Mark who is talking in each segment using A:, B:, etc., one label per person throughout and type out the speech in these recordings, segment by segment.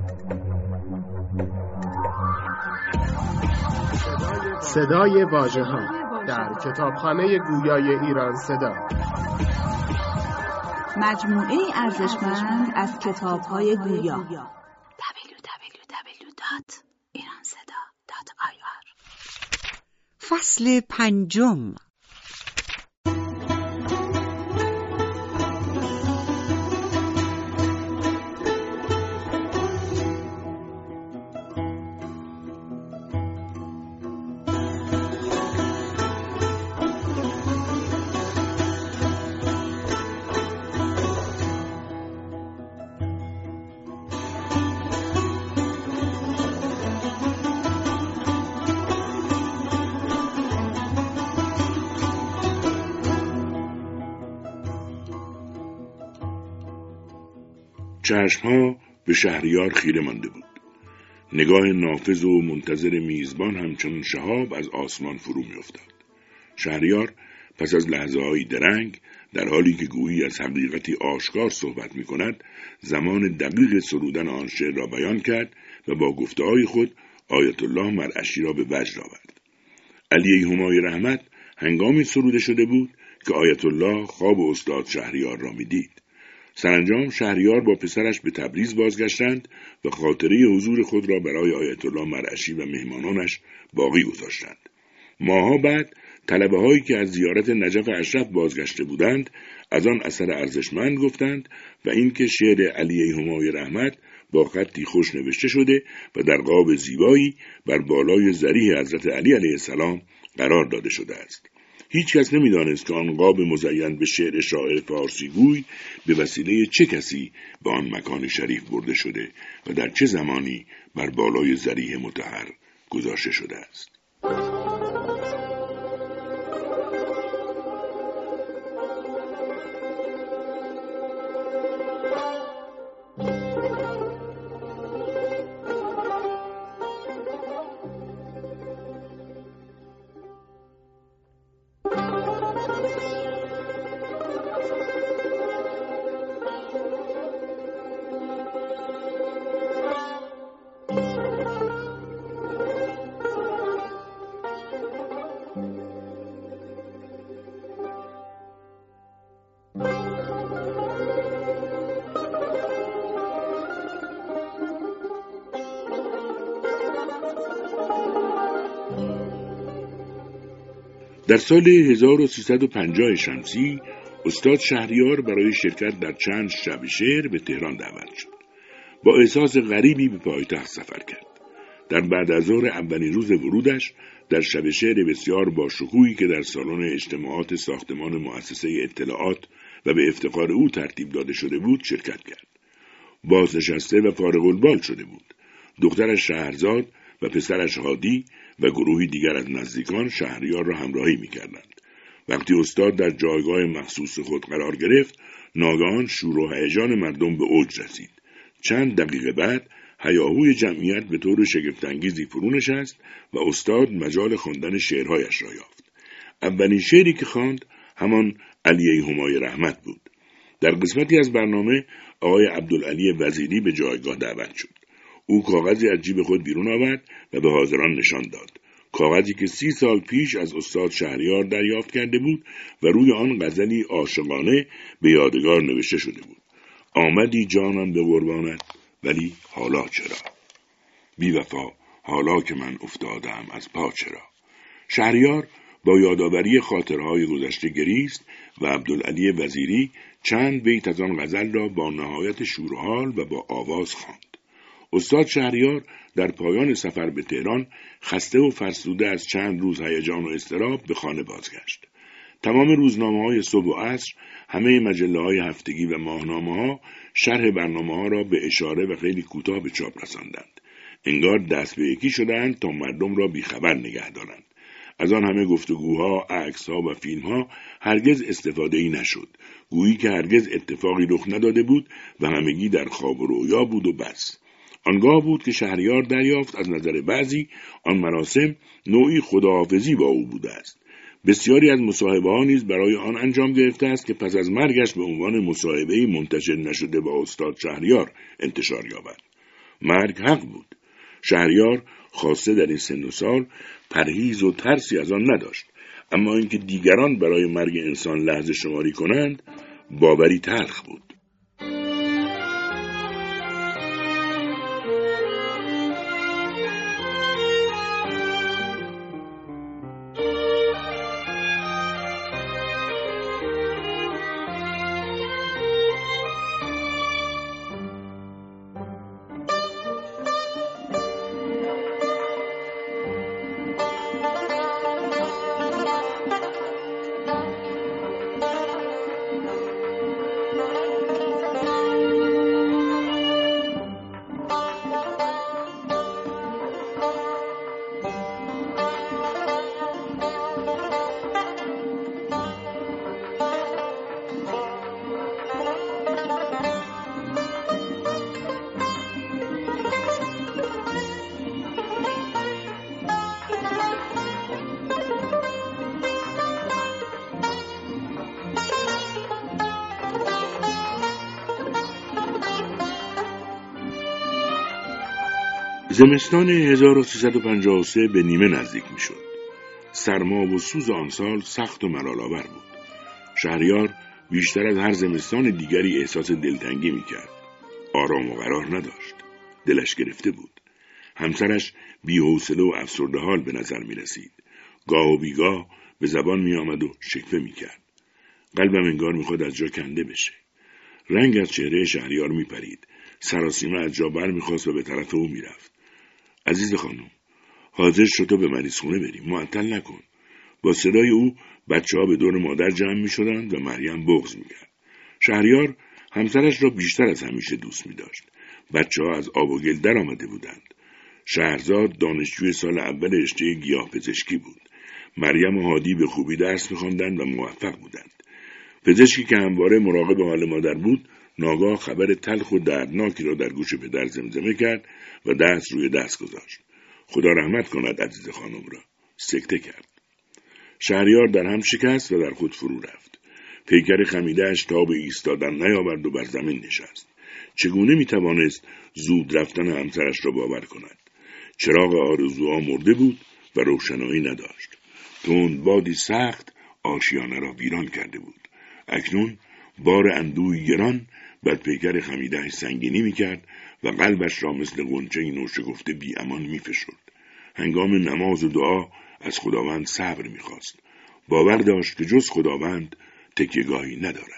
A: صدای واژه‌ها در کتابخانه گویای ایران صدا،
B: مجموعه ارزشمند از کتاب‌های گویا. www.iranseda.ir.
C: فصل 5.
D: چشمها به شهریار خیره مانده بود. نگاه نافذ و منتظر میزبان همچون شهاب از آسمان فرو می افتاد. شهریار پس از لحظه‌های درنگ در حالی که گویی از حقیقتی آشکار صحبت می کند زمان دقیق سرودن آن شعر را بیان کرد و با گفته‌های خود آیت الله مرعشی را به وجد آورد. علی همای رحمت هنگامی سروده شده بود که آیت الله خواب استاد شهریار را می دید. سرانجام شهریار با پسرش به تبریز بازگشتند و خاطره حضور خود را برای آیت الله مرعشی و مهمانانش باقی گذاشتند. ماه‌ها بعد طلبه‌هایی که از زیارت نجف اشرف بازگشته بودند از آن اثر ارزشمند گفتند و اینکه شعر علی همای رحمت با خطی خوش نوشته شده و در قاب زیبایی بر بالای ضریح حضرت علی علیه السلام قرار داده شده است. هیچ کس نمی‌دانست که آن قاب مزین به شعر شاعر فارسی گوی به وسیله چه کسی به آن مکان شریف برده شده و در چه زمانی بر بالای ضریح مطهر گذاشته شده است. در سال 1350 شمسی استاد شهریار برای شرکت در چند شب شعر به تهران دعوت شد. با احساس غریبی به پایتخت سفر کرد. در بعد از ظهر اولین روز ورودش در شب شعر بسیار باشکوهی که در سالن اجتماعات ساختمان مؤسسه اطلاعات و به افتخار او ترتیب داده شده بود شرکت کرد. بازنشسته و فارغ البال شده بود. دخترش شهرزاد و پسرش هادی و گروهی دیگر از نزدیکان شهریار را همراهی می‌کردند. وقتی استاد در جایگاه مخصوص خود قرار گرفت، ناگهان شور و هیجان مردم به اوج رسید. چند دقیقه بعد هیاهوی جمعیت به طور شگفت‌انگیزی فرو نشست و استاد مجال خواندن شعرهایش را یافت. اولین شعری که خواند همان علی همای رحمت بود. در قسمتی از برنامه آقای عبدالعلی وزیری به جایگاه دعوت شد. او کاغذی از جیب خود بیرون آورد و به حاضران نشان داد. کاغذی که 30 سال پیش از استاد شهریار دریافت کرده بود و روی آن غزلی عاشقانه به یادگار نوشته شده بود. آمدی جانم به قربانت ولی حالا چرا؟ بی وفا حالا که من افتادم از پا چرا؟ شهریار با یادآوری خاطرهای گذشته گریست و عبدالعلی وزیری چند بیت از آن غزل را با نهایت شورحال و با آواز خواند. استاد شهریار در پایان سفر به تهران خسته و فرسوده از چند روز هیجان و اضطراب به خانه بازگشت. تمام روزنامه‌های صبح و عصر، همه مجله‌های هفتگی و ماهنامه‌ها شرح برنامه‌ها را به اشاره و خیلی کوتاه به چاپ رساندند. انگار دست به یکی شدند تا مردم را بیخبر نگه دارند. از آن همه گفتگوها، عکس‌ها و فیلم‌ها هرگز استفاده‌ای نشد. گویی که هرگز اتفاقی رخ نداده بود و همگی در خواب و رویا بود و بس. آنگاه بود که شهریار دریافت از نظر بعضی آن مراسم نوعی خداحافظی با او بوده است. بسیاری از مصاحبه‌ها نیز برای آن انجام گرفته است که پس از مرگش به عنوان مصاحبه‌ای منتشر نشده با استاد شهریار انتشار یابد. مرگ حق بود. شهریار خواسته در این سن و سال پرهیز و ترسی از آن نداشت، اما اینکه دیگران برای مرگ انسان لحظه شماری کنند باوری تلخ بود. زمستان 1353 به نیمه نزدیک می شد. سرما و سوز آن سال سخت و ملال‌آور بود. شهریار بیشتر از هر زمستان دیگری احساس دلتنگی می کرد. آرام و قرار نداشت. دلش گرفته بود. همسرش بی‌حوصله و افسرده حال به نظر می رسید. گاه و بیگاه به زبان می آمد و شکوه می کرد. قلبم انگار می خود از جا کنده بشه. رنگ از چهره شهریار می پرید. سراسیمه از جا بر می خواست و به طرف او می رفت. عزیز خانم، حاضر شد تو به مریضخونه بریم، معطل نکن. با صدای او بچه‌ها به دور مادر جمع می شدند و مریم بغض می کرد. شهریار همسرش را بیشتر از همیشه دوست می داشت. بچه‌ها از آب و گل در آمده بودند. شهرزاد دانشجوی سال اول رشته گیاه پزشکی بود. مریم و هادی به خوبی درس می خواندند و موفق بودند. پزشکی که همواره مراقب حال مادر بود، ناگاه خبر تلخ و دردناکی را در گوش پدر زمزمه کرد و دست روی دست گذاشت. خدا رحمت کند عزیز خانم را. سکته کرد. شهریار در هم شکست و در خود فرو رفت. پیکر خمیده‌اش تاب ایستادن نیاورد و بر زمین نشست. چگونه میتوانست زود رفتن همسرش را باور کند؟ چراغ آرزوها مرده بود و روشنایی نداشت. تند بادی سخت آشیانه را ویران کرده بود. اکنون بار اندوهی گران بر پیکر خمیده‌اش سنگینی میکرد و قلبش را مثل غنچه نوشگفته بی امان میفشرد. هنگام نماز و دعا از خداوند صبر میخواست. باور داشت که جز خداوند تکیه‌گاهی ندارد.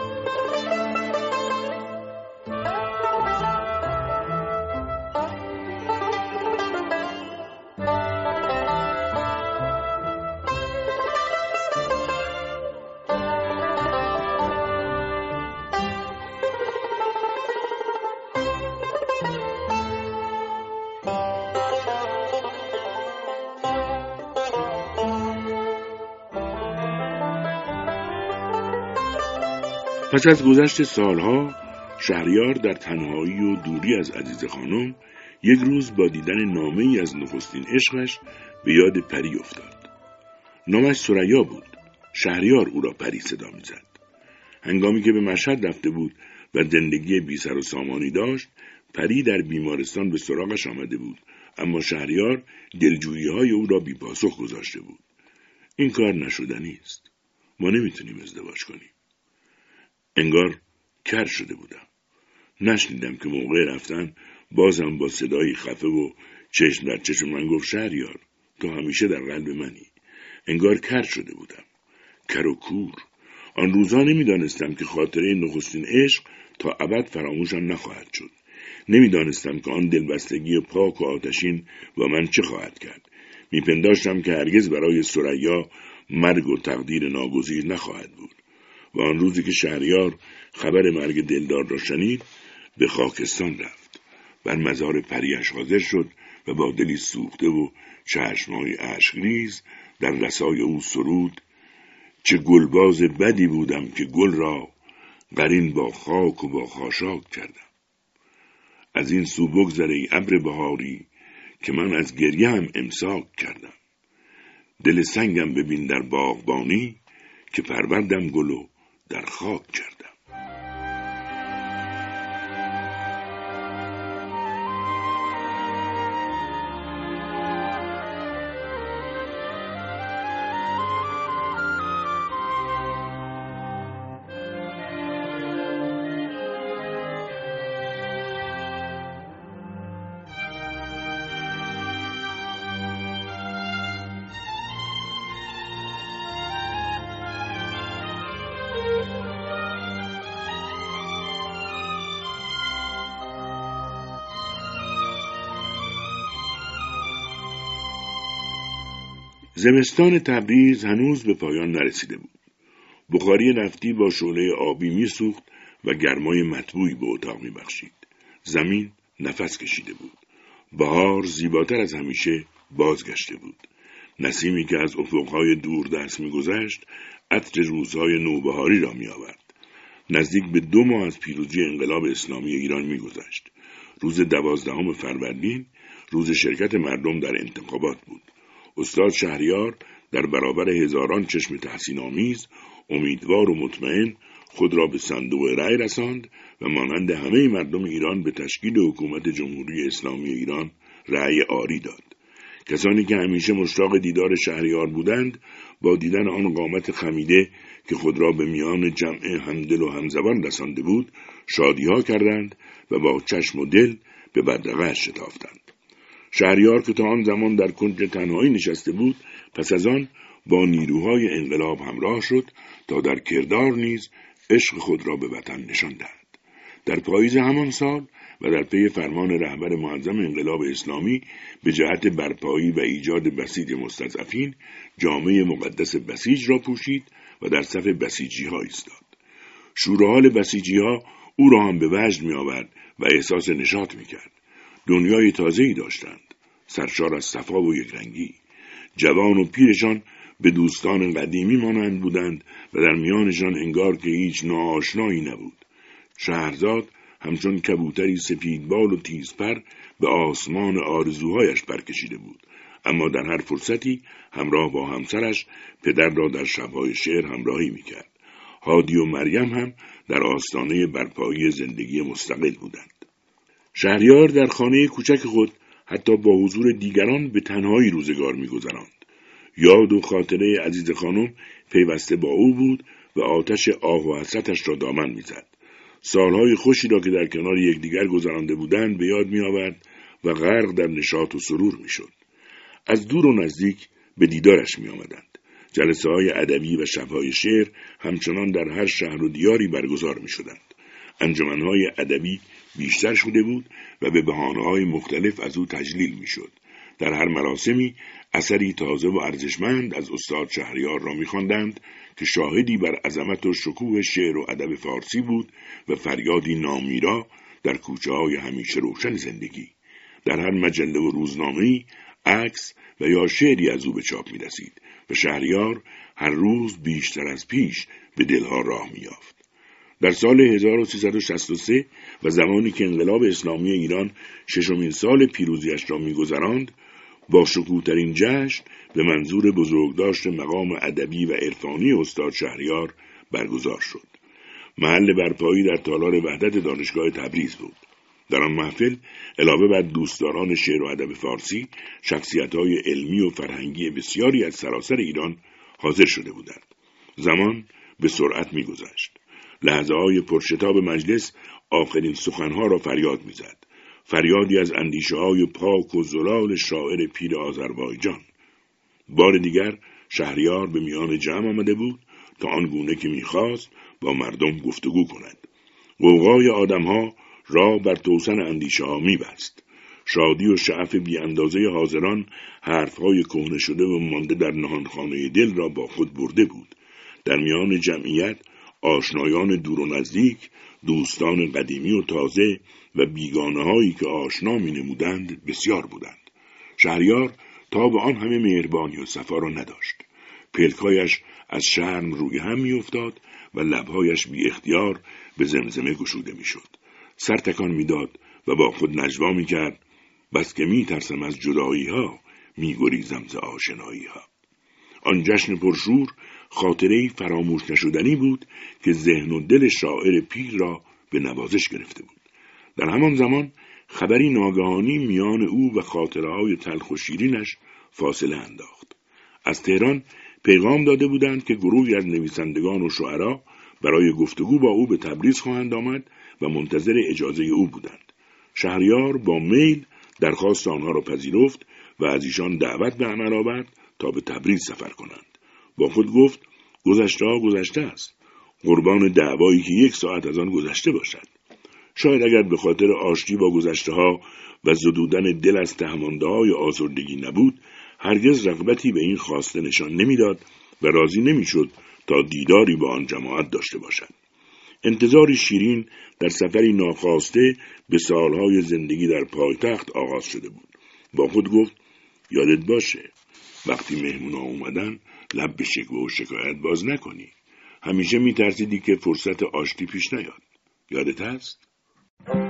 D: پس از گذشت سالها شهریار در تنهایی و دوری از عزیز خانم یک روز با دیدن نامه‌ای از نخستین عشقش به یاد پری افتاد. نامش ثریا بود. شهریار او را پری صدا می‌زد. هنگامی که به مشهد رفته بود و زندگی بی سر و سامانی داشت، پری در بیمارستان به سراغش آمده بود، اما شهریار دلجویی‌های او را بی پاسخ گذاشته بود. این کار نشدنی است. ما نمی‌تونیم ازدواج کنیم. انگار کر شده بودم. نشنیدم که موقع رفتن بازم با صدایی خفه و چشم در چشم من گفت شهریار، تو همیشه در قلب منی. انگار کر شده بودم. کر و کور. آن روزا نمیدانستم که خاطره نخستین عشق تا ابد فراموشم نخواهد شد. نمیدانستم که آن دلبستگی پاک و آتشین با من چه خواهد کرد. میپنداشتم که هرگز برای ثریا مرگ و تقدیر ناگزیر نخواهد بود. و آن روزی که شهریار خبر مرگ دلدار را شنید، به خاکستان رفت. بر مزار پریش حاضر شد و با دلی سوخته و چشمای اشک‌ریز در رسای او سرود: چه گلباز بدی بودم که گل را قرین با خاک و با خاشاک کردم. از این سو بگذر ای ابر بهاری که من از گریه هم امساک کردم. دل سنگم ببین در باغبانی که پروردم گلو در خاک کردم. زمستان تبریز هنوز به پایان نرسیده بود. بخاری نفتی با شعله آبی میسوخت و گرمای مطبوعی به اتاق میبخشید. زمین نفس کشیده بود. بهار زیباتر از همیشه بازگشته بود. نسیمی که از افقهای دور دست میگذشت عطر روزهای نوبهاری را میآورد. نزدیک به 2 ماه از پیروزی انقلاب اسلامی ایران میگذشت. روز 12 فروردین روز شرکت مردم در انتخابات بود. استاد شهریار در برابر هزاران چشم تحسین آمیز امیدوار و مطمئن خود را به صندوق رأی رساند و مانند همه مردم ایران به تشکیل حکومت جمهوری اسلامی ایران رأی آری داد. کسانی که همیشه مشتاق دیدار شهریار بودند با دیدن آن قامت خمیده که خود را به میان جمع همدل و همزبان رسانده بود شادی‌ها کردند و با چشم و دل به بدرقه شتافتند. شهریار که تا آن زمان در کنج تنهایی نشسته بود پس از آن با نیروهای انقلاب همراه شد تا در کردار نیز عشق خود را به وطن نشان دهد. در پاییز همان سال و در پی فرمان رهبر معظم انقلاب اسلامی به جهت برپایی و ایجاد بسیج مستضعفین جامه مقدس بسیج را پوشید و در صف بسیجی‌ها ایستاد. شور و حال بسیجی‌ها او را هم به وجد می‌آورد و احساس نشاط می‌کرد. دنیای تازه‌ای داشتند، سرشار از صفا و یکرنگی. جوان و پیرشان به دوستان قدیمی مانند بودند و در میانشان انگار که هیچ ناآشنایی نبود. شهرزاد همچون کبوتری سپیدبال و تیزپر به آسمان آرزوهایش برکشیده بود، اما در هر فرصتی همراه با همسرش پدر را در شب‌های شعر همراهی می‌کرد. هادی و مریم هم در آستانه برپایی زندگی مستقل بودند. شهریار در خانه کوچک خود حتی با حضور دیگران به تنهایی روزگار می‌گذراند. یاد و خاطره عزیز خانم پیوسته با او بود و آتش آه و حسرتش را دامن می‌زد. سالهای خوشی را که در کنار یکدیگر گذرانده بودند به یاد می‌آورد و غرق در نشاط و سرور می‌شد. از دور و نزدیک به دیدارش می‌آمدند. جلسه‌های ادبی و شب‌های شعر همچنان در هر شهر و دیاری برگزار می‌شدند. انجمن‌های ادبی بیشتر شده بود و به بهانه‌های مختلف از او تجلیل می‌شد. در هر مراسمی اثری تازه و ارزشمند از استاد شهریار را می‌خواندند که شاهدی بر عظمت و شکوه شعر و ادب فارسی بود و فریادی نامیرا در کوچه‌های همیشه روشن زندگی. در هر مجله و روزنامه‌ای عکس و یا شعری از او به چاپ می‌رسید و شهریار هر روز بیشتر از پیش به دلها راه می‌یافت. در سال 1363 و زمانی که انقلاب اسلامی ایران 6مین سال پیروزیش را می‌گذراند، با شکوه‌ترین جشن به منظور بزرگداشت مقام ادبی و عرفانی استاد شهریار برگزار شد. محل برپایی در تالار وحدت دانشگاه تبریز بود. در آن محفل علاوه بر دوستداران شعر و ادب فارسی، شخصیت‌های علمی و فرهنگی بسیاری از سراسر ایران حاضر شده بودند. زمان به سرعت می‌گذشت. لحظه‌های پرشتاب مجلس آخرین سخنها را فریاد می‌زد. فریادی از اندیشه‌های پاک و زلال شاعر پیر آذربایجان. بار دیگر شهریار به میان جمع آمده بود تا آنگونه که می‌خواست با مردم گفتگو کند. غوغای آدم‌ها را بر توسن اندیشه‌ها می‌بست. شادی و شعف بی اندازه حاضران حرف‌های کهنه شده و مانده در نهانخانه دل را با خود برده بود. در میان جمعیت آشنایان دور و نزدیک، دوستان قدیمی و تازه و بیگانه‌هایی که آشنا می‌نمودند بسیار بودند. شهریار تا به آن همه مهربانی و صفا را نداشت. پلکایش از شرم روی هم می‌افتاد و لب‌هایش بی اختیار به زمزمه گشوده می‌شد. سر تکان می‌داد و با خود نجوا می‌کرد: بس که می‌ترسم از جدایی‌ها، می‌گریزم ز آشنایی‌ها. آن جشن پرشور خاطره‌ای فراموش نشدنی بود که ذهن و دل شاعر پیر را به نوازش گرفته بود. در همان زمان خبری ناگهانی میان او و خاطره‌های تلخ و شیرینش فاصله انداخت. از تهران پیغام داده بودند که گروهی از نویسندگان و شعرا برای گفتگو با او به تبریز خواهند آمد و منتظر اجازه او بودند. شهریار با میل درخواست آنها را پذیرفت و از ایشان دعوت به عمل آورد تا به تبریز سفر کنند. با خود گفت: گذشته‌ها گذشته است. قربان دعوایی که 1 ساعت از آن گذشته باشد. شاید اگر به خاطر آشتی با گذشته‌ها و زدودن دل از تهمانده‌های آزردگی نبود، هرگز رغبتی به این خواسته نشان نمیداد و راضی نمیشد تا دیداری با آن جماعت داشته باشد. انتظار شیرین در سفری ناخواسته به سالهای زندگی در پایتخت آغاز شده بود. با خود گفت یادت باشه وقتی مهمونا اومدن لب به شکوه و شکایت باز نکنی. همیشه میترسیدی که فرصت آشتی پیش نیاد. یادت هست؟